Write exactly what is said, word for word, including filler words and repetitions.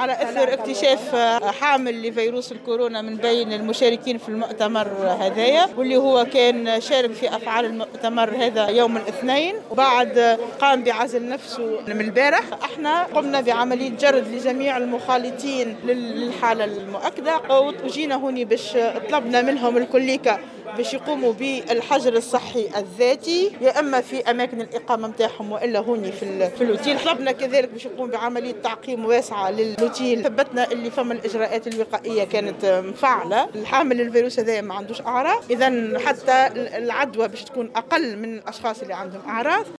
على أثر اكتشاف حامل لفيروس الكورونا من بين المشاركين في المؤتمر هذايا، واللي هو كان شارك في أفعال المؤتمر هذا يوم الاثنين، وبعد قام بعزل نفسه من البارح. احنا قمنا بعملية جرد لجميع المخالطين للحالة المؤكدة، وجينا هوني باش طلبنا منهم الكليكة باش يقوموا بالحجر الصحي الذاتي، يا اما في اماكن الاقامه نتاعهم والا هوني في في الاوتيل. طلبنا كذلك باش يقوم بعمليه تعقيم واسعه للاوتيل. ثبتنا اللي فما الاجراءات الوقائيه كانت مفعله. الحامل الفيروس هذا ما عندوش اعراض، اذا حتى العدوى باش تكون اقل من الاشخاص اللي عندهم اعراض.